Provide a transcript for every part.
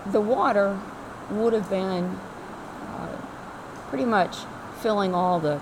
the water would have been pretty much filling all the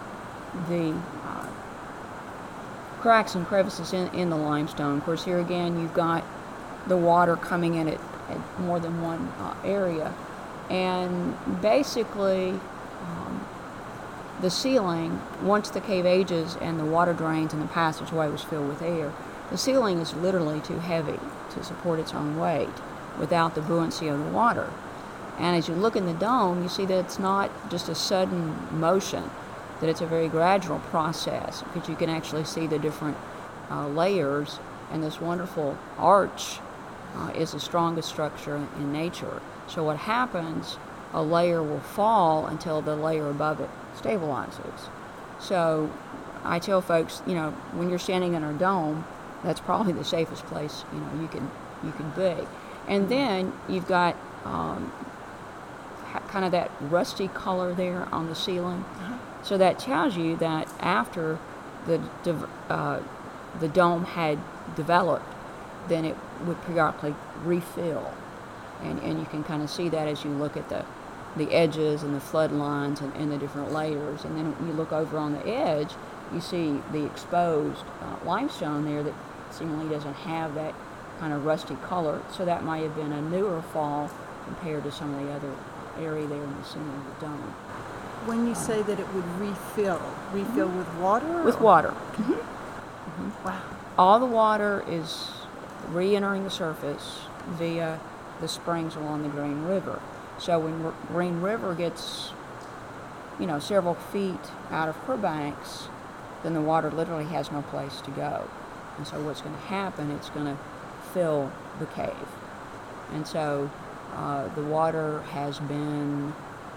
cracks and crevices in the limestone. Of course, here again you've got the water coming in at more than one area, and basically the ceiling, once the cave ages and the water drains and the passageway was filled with air, the ceiling is literally too heavy to support its own weight without the buoyancy of the water. And as you look in the dome, you see that it's not just a sudden motion, that it's a very gradual process, because you can actually see the different layers, and this wonderful arch is the strongest structure in nature. So what happens, a layer will fall until the layer above it stabilizes. So I tell folks, when you're standing in a dome, that's probably the safest place you can be. And then you've got kind of that rusty color there on the ceiling. So that tells you that after the dome had developed, then it would periodically refill. And you can kind of see that as you look at the edges and the flood lines and the different layers. And then when you look over on the edge, you see the exposed limestone there that seemingly doesn't have that kind of rusty color. So that might have been a newer fall compared to some of the other area there in the center of the dome. When you say that it would refill with water? With water. Wow. All the water is re-entering the surface via the springs along the Green River. So when Green River gets, several feet out of her banks, then the water literally has no place to go. And so what's going to happen, it's going to fill the cave. And so the water has been,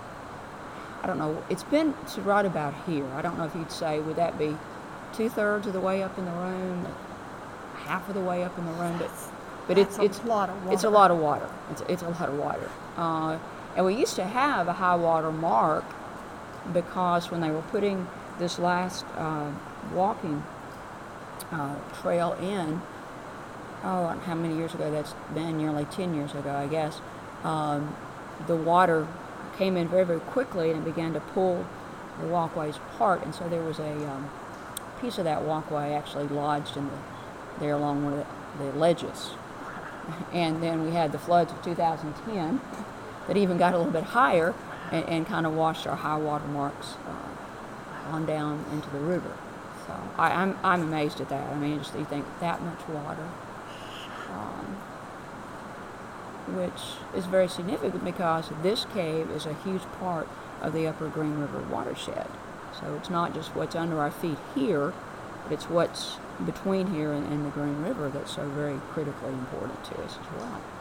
it's been to right about here. I don't know if you'd say, would that be 2/3 of the way up in the room, half of the way up in the room? But it's a lot of water. It's a lot of water. It's a lot of water. And we used to have a high water mark because when they were putting this last walking trail in, how many years ago? That's been nearly 10 years ago, I guess. The water came in very, very quickly and it began to pull the walkways apart. And so there was a piece of that walkway actually lodged there along one of the ledges. And then we had the floods of 2010 that even got a little bit higher and kind of washed our high water marks on down into the river. So I'm amazed at that. I mean, you think that much water, which is very significant because this cave is a huge part of the Upper Green River watershed. So it's not just what's under our feet here, but it's what's between here and the Green River that's so very critically important to us as well.